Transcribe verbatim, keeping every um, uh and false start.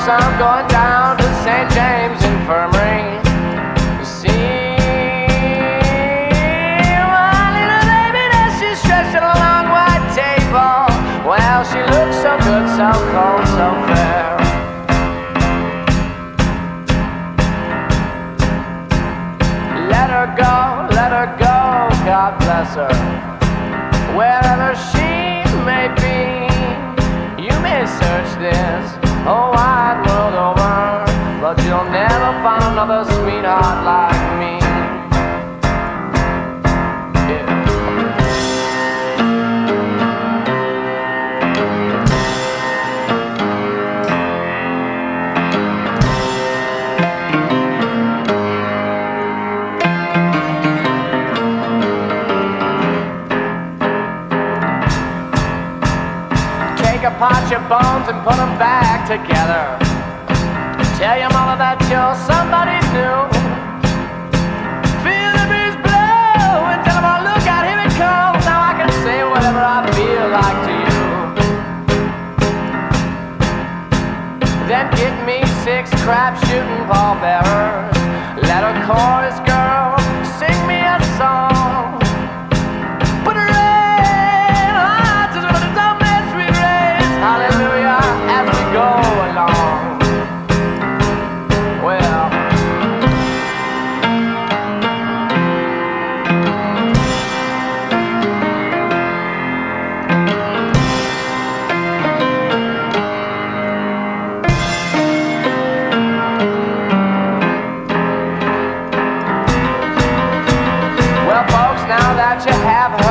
I'm going down to Saint James Infirmary. You see, my little baby there, she's stretched at a long white table. Well, she looks so good, so cold, so fair. Let her go, let her go, God bless her. Wherever she may be, you may search this whole wide world over, but you'll never find another sweetheart like me. Pot your bones and put them back together. Tell your mother that you're somebody new. Feel the breeze blow and tell them, oh, look out, here it comes. Now I can say whatever I feel like to you. Then get me six crap shooting pallbearers. Let a chorus girl sing me a song. Put her in, ah, just what it's on. Hallelujah, as we go along. Well, well, folks, now that you have heard